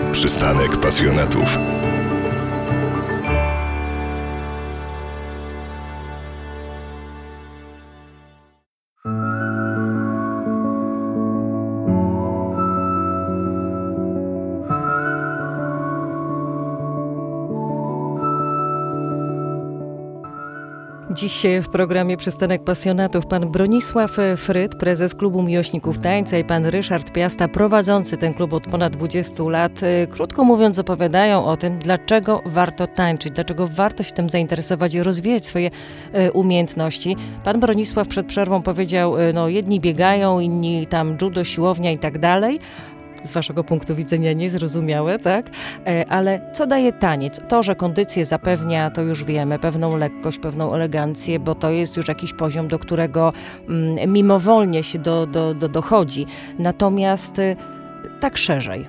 Przystanek pasjonatów. Dziś w programie Przystanek Pasjonatów pan Bronisław Fryt, prezes Klubu Miłośników Tańca, i pan Ryszard Piasta, prowadzący ten klub od ponad 20 lat. Krótko mówiąc, opowiadają o tym, dlaczego warto tańczyć, dlaczego warto się tym zainteresować i rozwijać swoje umiejętności. Pan Bronisław przed przerwą powiedział, jedni biegają, inni tam judo, siłownia i tak dalej. Z waszego punktu widzenia niezrozumiałe, tak? Ale co daje taniec? To, że kondycję zapewnia, to już wiemy, pewną lekkość, pewną elegancję, bo to jest już jakiś poziom, do którego mimowolnie się dochodzi. Natomiast tak szerzej,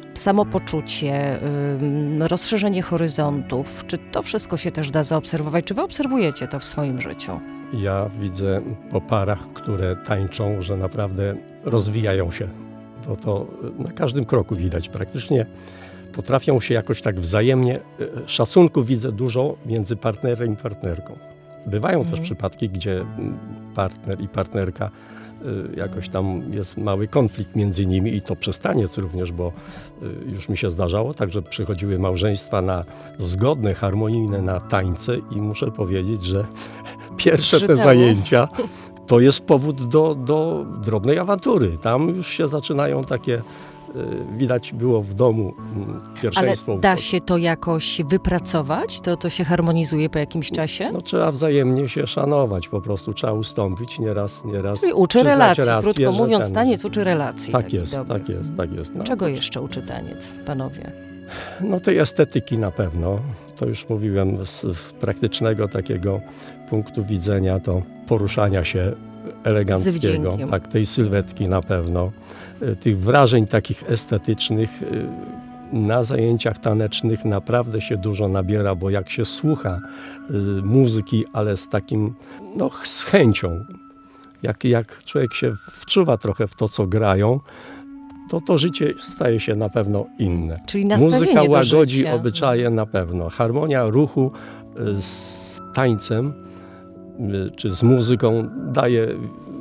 samopoczucie, rozszerzenie horyzontów, czy to wszystko się też da zaobserwować? Czy wy obserwujecie to w swoim życiu? Ja widzę po parach, które tańczą, że naprawdę rozwijają się. To na każdym kroku widać. Praktycznie potrafią się jakoś tak wzajemnie, szacunku widzę dużo między partnerem i partnerką. Bywają też przypadki, gdzie partner i partnerka jakoś tam jest mały konflikt między nimi i to przez taniec również, bo już mi się zdarzało, także przychodziły małżeństwa na zgodne, harmonijne na tańce i muszę powiedzieć, że pierwsze te zajęcia to jest powód do drobnej awantury. Tam już się zaczynają takie, widać było w domu pierwszeństwo. Ale da się to jakoś wypracować? To się harmonizuje po jakimś czasie? Trzeba wzajemnie się szanować, po prostu trzeba ustąpić nieraz. Czyli uczy relacji, krótko mówiąc, taniec uczy relacji. Tak jest. Czego jeszcze uczy taniec, panowie? Tej estetyki na pewno. To już mówiłem z praktycznego takiego punktu widzenia, to poruszania się eleganckiego, tak, tej sylwetki na pewno, tych wrażeń takich estetycznych na zajęciach tanecznych naprawdę się dużo nabiera, bo jak się słucha muzyki, ale z takim, z chęcią, jak człowiek się wczuwa trochę w to, co grają, to życie staje się na pewno inne. Czyli nastawienie muzyka łagodzi do życia. obyczaje na pewno. Harmonia ruchu z tańcem czy z muzyką daje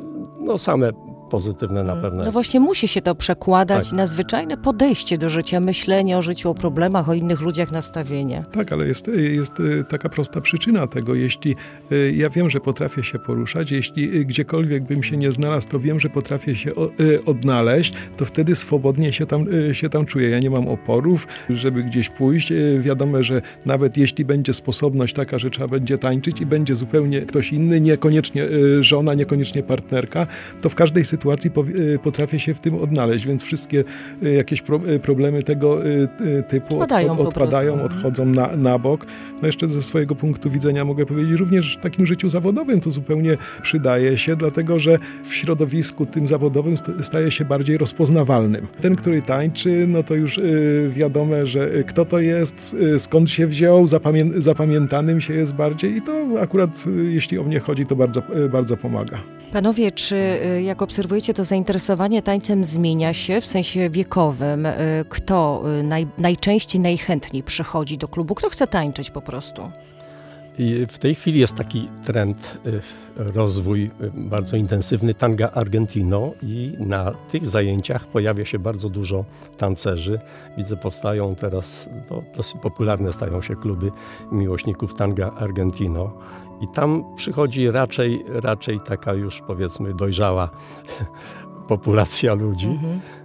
same pozytywne na pewno. Właśnie musi się to przekładać na zwyczajne podejście do życia, myślenie o życiu, o problemach, o innych ludziach, nastawienie. Tak, ale jest taka prosta przyczyna tego. Jeśli ja wiem, że potrafię się poruszać, jeśli gdziekolwiek bym się nie znalazł, to wiem, że potrafię się odnaleźć, to wtedy swobodnie się tam czuję. Ja nie mam oporów, żeby gdzieś pójść. Wiadomo, że nawet jeśli będzie sposobność taka, że trzeba będzie tańczyć i będzie zupełnie ktoś inny, niekoniecznie żona, niekoniecznie partnerka, to w każdej sytuacji potrafię się w tym odnaleźć, więc wszystkie jakieś problemy tego typu odpadają, odchodzą na bok. Jeszcze ze swojego punktu widzenia mogę powiedzieć, również w takim życiu zawodowym to zupełnie przydaje się, dlatego że w środowisku tym zawodowym staje się bardziej rozpoznawalnym. Ten, który tańczy, to już wiadomo, że kto to jest, skąd się wziął, zapamiętanym się jest bardziej i to akurat, jeśli o mnie chodzi, to bardzo, bardzo pomaga. Panowie, czy jak obserwujecie, to zainteresowanie tańcem zmienia się w sensie wiekowym? Kto najczęściej, najchętniej przychodzi do klubu? Kto chce tańczyć po prostu? I w tej chwili jest taki trend, rozwój bardzo intensywny tanga argentino i na tych zajęciach pojawia się bardzo dużo tancerzy. Widzę, powstają teraz, dosyć popularne stają się kluby miłośników tanga argentino. I tam przychodzi raczej taka już, powiedzmy, dojrzała populacja ludzi.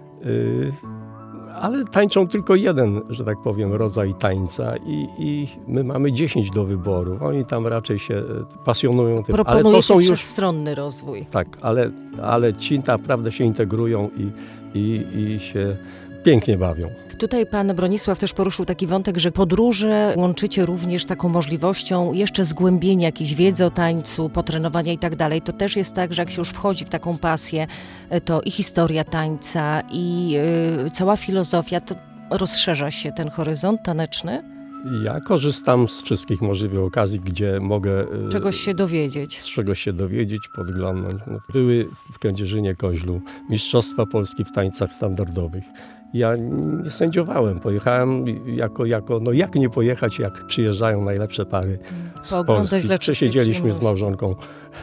Ale tańczą tylko jeden, że tak powiem, rodzaj tańca i my mamy 10 do wyboru. Oni tam raczej się pasjonują tym. Proponuje się wszechstronny rozwój. Tak, ale ci naprawdę się integrują i się pięknie bawią. Tutaj pan Bronisław też poruszył taki wątek, że podróże łączycie również taką możliwością jeszcze zgłębienia jakiejś wiedzy o tańcu, potrenowania i tak dalej. To też jest tak, że jak się już wchodzi w taką pasję, to i historia tańca, i cała filozofia, to rozszerza się ten horyzont taneczny? Ja korzystam z wszystkich możliwych okazji, gdzie mogę Czegoś się dowiedzieć. Podglądnąć. No, były w Kędzierzynie-Koźlu Mistrzostwa Polski w tańcach standardowych. Ja nie sędziowałem, pojechałem jak nie pojechać, jak przyjeżdżają najlepsze pary z Polski. Przesiedzieliśmy z małżonką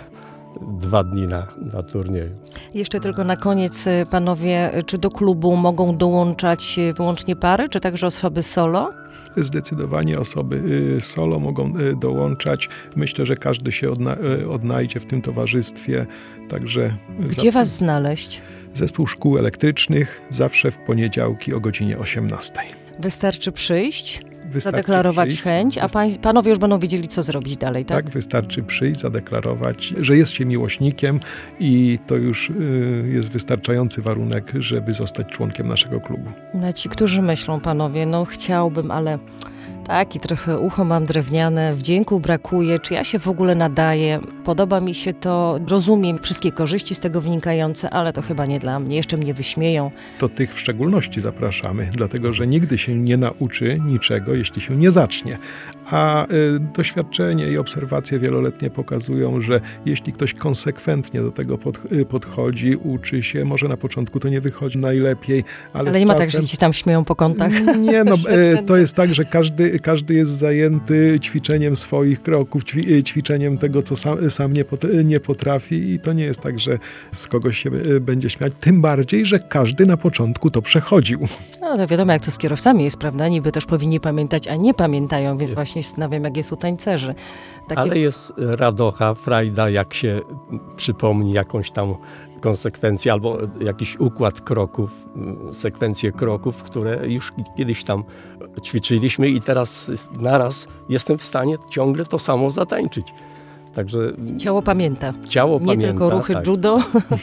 2 dni na turnieju. Jeszcze tylko na koniec, panowie, czy do klubu mogą dołączać wyłącznie pary, czy także osoby solo? Zdecydowanie osoby solo mogą dołączać. Myślę, że każdy się odnajdzie w tym towarzystwie. Także Gdzie was znaleźć? Zespół Szkół Elektrycznych zawsze w poniedziałki o godzinie 18:00. Wystarczy przyjść, zadeklarować chęć, a panowie już będą wiedzieli, co zrobić dalej, tak? Tak, wystarczy przyjść, zadeklarować, że jest się miłośnikiem i to już jest wystarczający warunek, żeby zostać członkiem naszego klubu. No ci, którzy myślą, panowie, no chciałbym, ale tak i trochę ucho mam drewniane, wdzięku brakuje, czy ja się w ogóle nadaję, podoba mi się to, rozumiem wszystkie korzyści z tego wynikające, ale to chyba nie dla mnie, jeszcze mnie wyśmieją. To tych w szczególności zapraszamy, dlatego że nigdy się nie nauczy niczego, jeśli się nie zacznie. A doświadczenie i obserwacje wieloletnie pokazują, że jeśli ktoś konsekwentnie do tego podchodzi, uczy się, może na początku to nie wychodzi najlepiej, ale nie ma tak, że ci tam śmieją po kątach? Nie, no to jest tak, że każdy jest zajęty ćwiczeniem swoich kroków, ćwiczeniem tego, co sam nie potrafi i to nie jest tak, że z kogoś się będzie śmiać, tym bardziej, że każdy na początku to przechodził. No to wiadomo, jak to z kierowcami jest, prawda? Niby też powinni pamiętać, a nie pamiętają, więc właśnie zastanawiam, jak jest u tańcerzy. Ale jest radocha, frajda, jak się przypomni jakąś tam konsekwencję albo jakiś układ kroków, sekwencję kroków, które już kiedyś tam ćwiczyliśmy i teraz naraz jestem w stanie ciągle to samo zatańczyć. Także ciało pamięta. Nie tylko ruchy judo,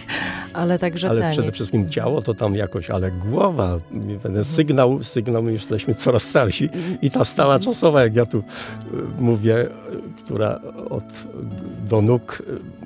ale także taniec. Ale przede wszystkim ciało to tam jakoś, ale głowa, ten sygnał, my już jesteśmy coraz starsi i ta stała czasowa, jak ja tu mówię, która do nóg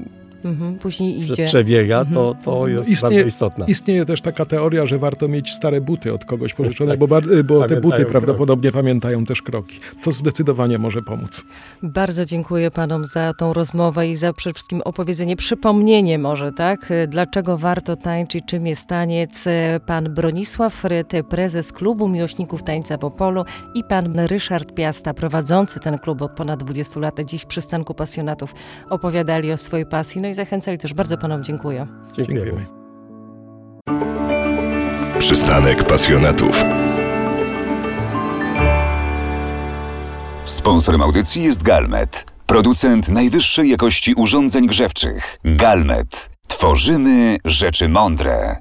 później idzie. Przebiega, to jest bardzo istotna. Istnieje też taka teoria, że warto mieć stare buty od kogoś pożyczone, bo te buty prawdopodobnie pamiętają też kroki. To zdecydowanie może pomóc. Bardzo dziękuję panom za tą rozmowę i za przede wszystkim opowiedzenie, przypomnienie może, tak? Dlaczego warto tańczyć, czym jest taniec. Pan Bronisław Fryt, prezes Klubu Miłośników Tańca w Opolu i pan Ryszard Piasta, prowadzący ten klub od ponad 20 lat, dziś w przystanku pasjonatów opowiadali o swojej pasji. No i zachęcali też. Bardzo panom dziękuję. Dziękujemy. Przystanek pasjonatów. Sponsorem audycji jest Galmet, producent najwyższej jakości urządzeń grzewczych. Galmet. Tworzymy rzeczy mądre.